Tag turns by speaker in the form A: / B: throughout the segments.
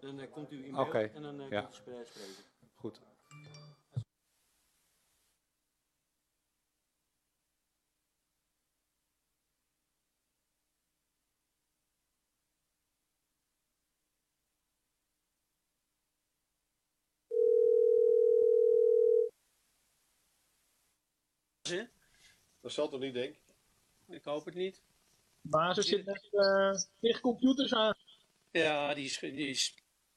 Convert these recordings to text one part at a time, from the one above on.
A: Dan komt u in beeld en dan kunt u spreken.
B: Goed.
C: Dat zal toch niet, denk ik?
A: Ik hoop het niet.
D: Basis zit met dicht computers aan.
A: Ja, die is...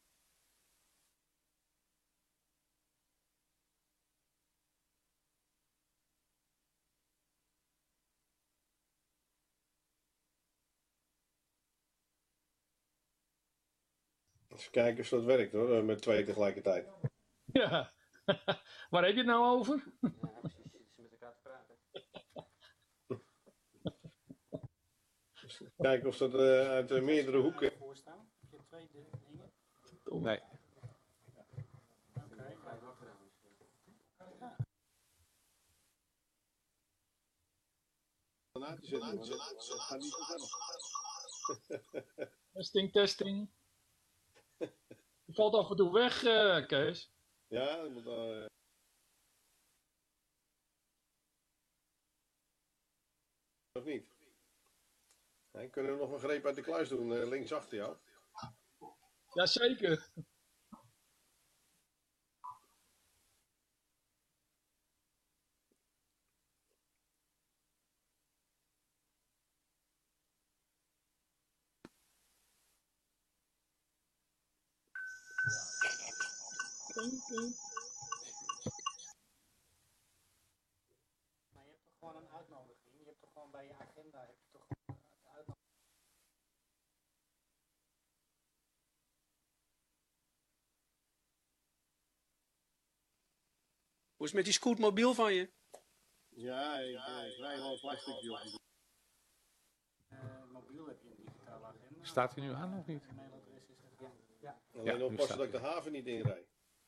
C: Even kijken of dat werkt hoor, met 2 tegelijkertijd.
D: Ja, waar heb je het nou over?
A: Ja, precies. Zitten ze met elkaar te praten.
C: Kijken of dat uit meerdere hoeken...
A: Voorstaan? Heb je 2 dingen?
B: Nee.
A: Oké.
C: Gaat niet zo verder.
D: Testing. Je valt af en toe weg, Kees.
C: Ja, dat moet wel... Of niet? Nee, kunnen we nog een greep uit de kluis doen, links achter jou?
D: Jazeker.
A: Maar je hebt toch gewoon een uitnodiging? Je hebt toch gewoon bij je agenda heb je toch gewoon de uitnodiging? Hoe is het met die scootmobiel van je?
C: Ja, ik rij wel een plastic joh.
A: Mobiel heb je een digitale agenda.
B: Staat hij nu aan of niet?
A: Je mailadres is het. Ja.
C: Alleen oppassen dat ik de haven niet inrijd.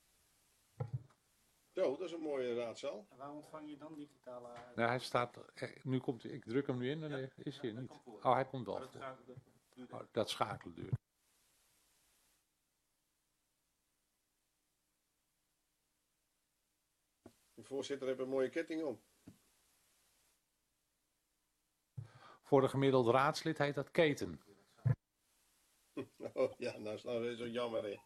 C: Zo, dat is een mooie raadzaal.
A: En waar ontvang je dan digitale agenda?
B: Nou, hij staat... Nu komt hij, ik druk hem nu in en is hij niet. Oh, hij komt wel voor. Oh, dat schakelen duurt.
C: De voorzitter heeft een mooie ketting om.
B: Voor de gemiddelde raadslid heet dat keten.
C: Oh ja, nou is nou weer zo jammer hè.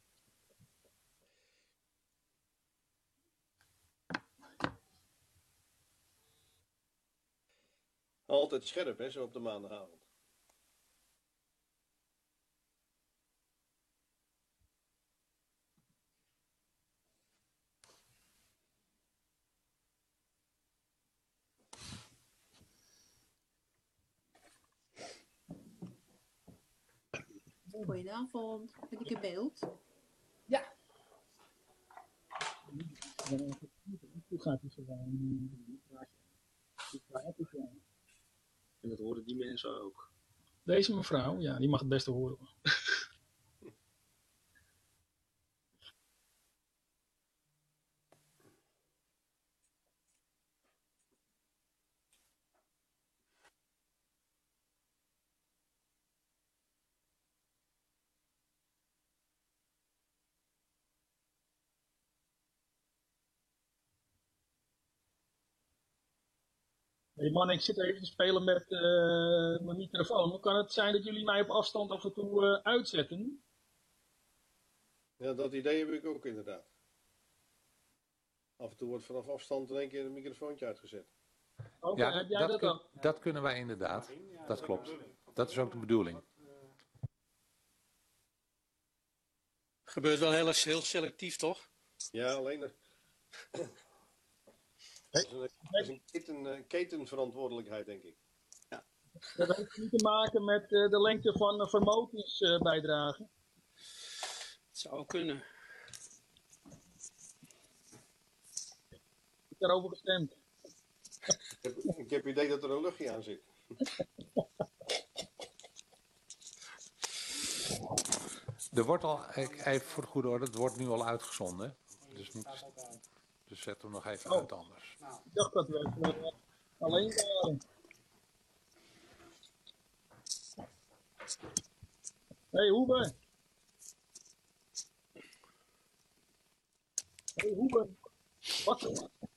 C: Altijd scherp hè, zo op de maandagavond.
E: Goedenavond, ben ik in beeld?
D: Ja. Hoe gaat het gewoon?
A: En dat horen die mensen ook.
D: Deze mevrouw, ja, die mag het beste horen. Hey man, ik zit even te spelen met mijn microfoon. Hoe kan het zijn dat jullie mij op afstand af en toe uitzetten?
C: Ja, dat idee heb ik ook inderdaad. Af en toe wordt vanaf afstand in één keer een microfoontje uitgezet.
D: Oké, heb jij dat ook?
B: Dat kunnen wij inderdaad. Dat klopt. Dat is ook de bedoeling.
A: Gebeurt wel heel selectief, toch?
C: Ja, alleen... Dat is een ketenverantwoordelijkheid, denk ik.
A: Ja.
D: Dat heeft niet te maken met de lengte van vermogensbijdragen.
A: Het zou kunnen.
D: Ik heb daarover gestemd.
C: Ik heb het idee dat er een luchtje aan zit.
B: Er wordt al, even voor de goede orde, het wordt nu al uitgezonden. Dus zet hem nog even uit anders.
D: Ik dacht dat we alleen waren. Hey, Hoebe. Hey, Ruben. Wat?